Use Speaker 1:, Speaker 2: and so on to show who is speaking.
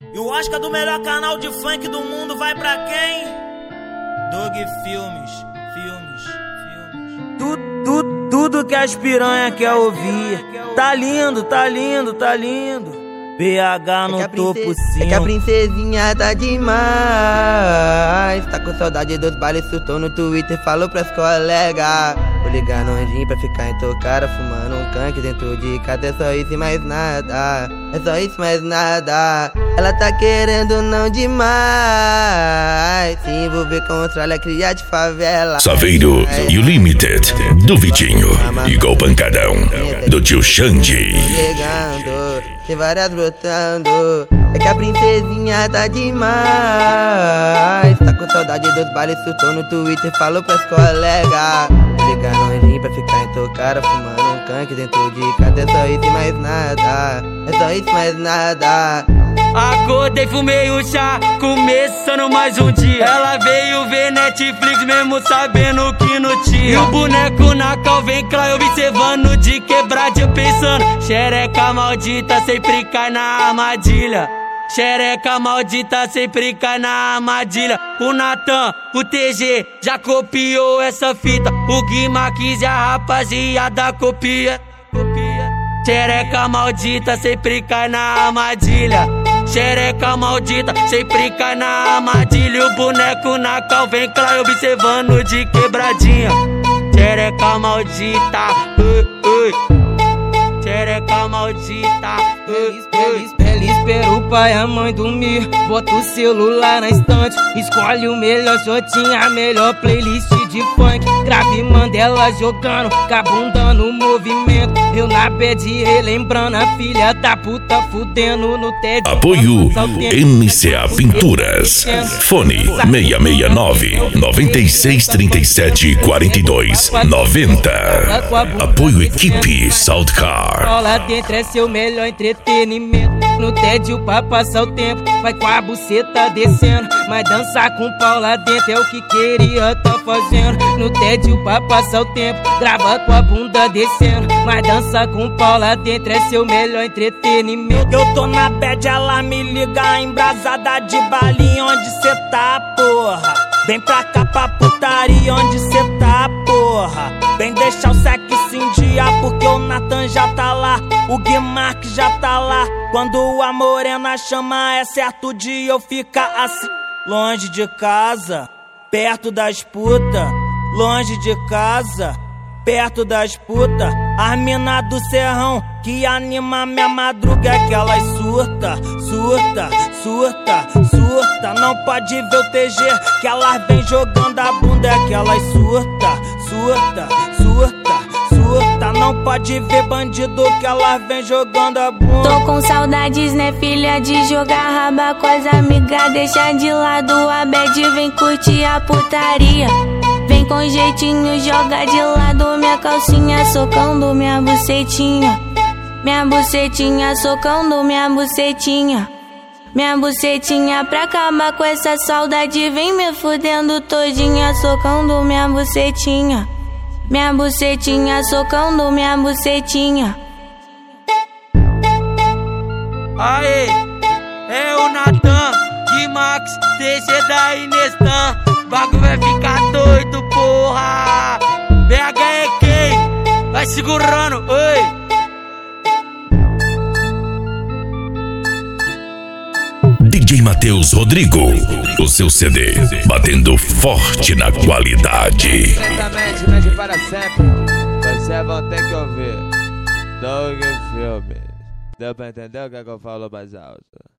Speaker 1: E o Oscar do melhor canal de funk do mundo vai pra quem? Doug Filmes. Tudo que as piranha quer ouvir. Tá lindo, tá lindo, tá lindo. BH no topo 5.
Speaker 2: É que a princesinha tá demais. Tá com saudade dos bailes, surtou no Twitter, falou pras colegas. Vou ligar no anjinho pra ficar intocada, fumando um canque dentro de casa. É só isso e mais nada. É só isso e mais nada. Ela tá querendo não demais. Se envolver com tralha, criar de favela.
Speaker 3: Saveiro e o Limited do Vitinho. Igual pancadão do tio Xande.
Speaker 2: Chegando, tem várias brotando. É que a princesinha tá demais. Tá com saudade dos bailes, surtou no Twitter, falou pras colegas. Ligar no anjinho pra ficar intocada, fumando um canque dentro de casa. É só isso e mais nada. É só isso e mais nada.
Speaker 4: Acordei, fumei um chá, começando mais um dia. Ela veio ver Netflix mesmo sabendo que não tinha. E o boneco na cal vem claro, observando de quebradinha, pensando: xereca maldita sempre cai na armadilha. Xereca maldita sempre cai na armadilha. O Natan, o TG já copiou essa fita. O Guima quis e a rapaziada copia. Xereca maldita sempre cai na armadilha. Xereca maldita sempre cai na armadilha. O boneco na cal vem claro, observando de quebradinha. Xereca maldita, xereca maldita,
Speaker 2: Ela espera o pai e a mãe dormir. Bota o celular na estante, escolhe o melhor shotinho, a melhor playlist de funk. Grave e manda ela jogando, com a bunda no movimento. Eu na bed relembrando a filha da puta fudendo no tédio.
Speaker 3: Apoio MCA Pinturas. Fone 669 9637 42 90. Apoio Equipe Soundcar.
Speaker 2: Lá dentro é seu melhor entretenimento. No tédio pra passar o tempo, vai com a buceta descendo. Mas dançar com pau lá dentro é o que queria tá fazendo. No tédio pra passar o tempo, grava com a bunda descendo. Mas dançar com pau lá dentro é seu melhor entretenimento.
Speaker 1: Eu tô na bad, ela me liga embrasada de balinha. Onde cê tá, porra? Vem pra cá pra putaria, onde cê tá, porra? Vem deixar o sexo em dia, porque o Natan já tá lá, o Guimarães já tá lá. Quando a morena chama, é certo de eu ficar assim. Longe de casa, perto das putas. Longe de casa, perto das putas. As mina do serrão que anima minha madruga é que elas surta. Não pode ver o TG que elas vem jogando a bunda, é que elas surta. Não pode ver bandido que elas vem jogando a bunda.
Speaker 5: Tô com saudades, né, filha, de jogar raba com as amigas. Deixa de lado a bad, vem curtir a putaria. Vem com jeitinho, joga de lado minha calcinha, socando minha bucetinha. Minha bucetinha, socando minha bucetinha. Minha bucetinha pra acabar com essa saudade. Vem me fudendo todinha, socando minha bucetinha. Minha bucetinha, socando minha bucetinha.
Speaker 4: Aê, é o Natan, Guimax, TG da Inestan. Bagulho vai ficar doido, porra. BH é quem? Vai segurando, oi.
Speaker 3: DJ Matheus Rodrigo, o seu CD batendo forte na qualidade.
Speaker 6: Certamente, mas para sempre, vocês vão ter que ouvir Doug Filmes. Deu pra entender o que eu falo mais alto?